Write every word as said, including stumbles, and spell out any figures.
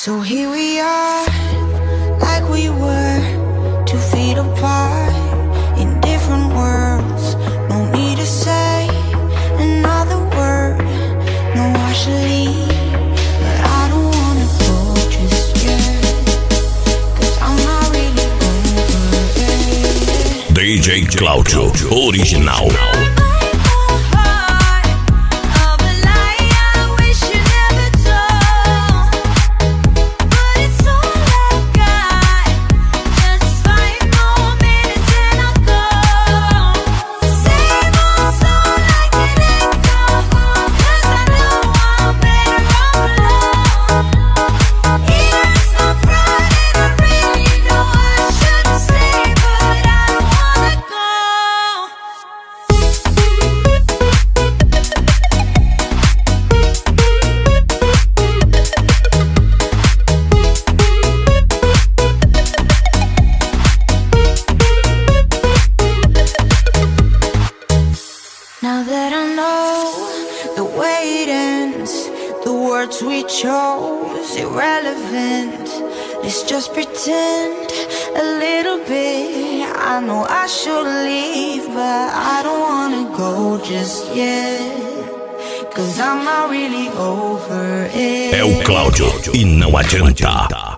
So here we are, like we were, two feet apart, in different worlds. No need to say another word. No, I should leave, but I don't wanna go just yet, 'cause I'm not really over it. D J Cláudio, original. Now that I know the way it ends, the words we chose irrelevant. Let's just pretend a little bit. I know I should leave, but I don't wanna go just yet, 'cause I'm not really over it. É o Cláudio e não adianta.